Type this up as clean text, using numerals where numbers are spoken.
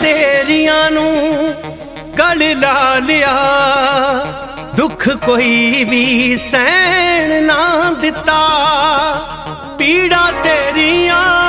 ਤੇਰੀਆਂ ਨੂੰ ਗਲ ਲਾ ਲਿਆ, ਦੁੱਖ ਕੋਈ ਵੀ ਸਹਿਣ ਨਾ ਦਿੱਤਾ, ਪੀੜਾ ਤੇਰੀਆਂ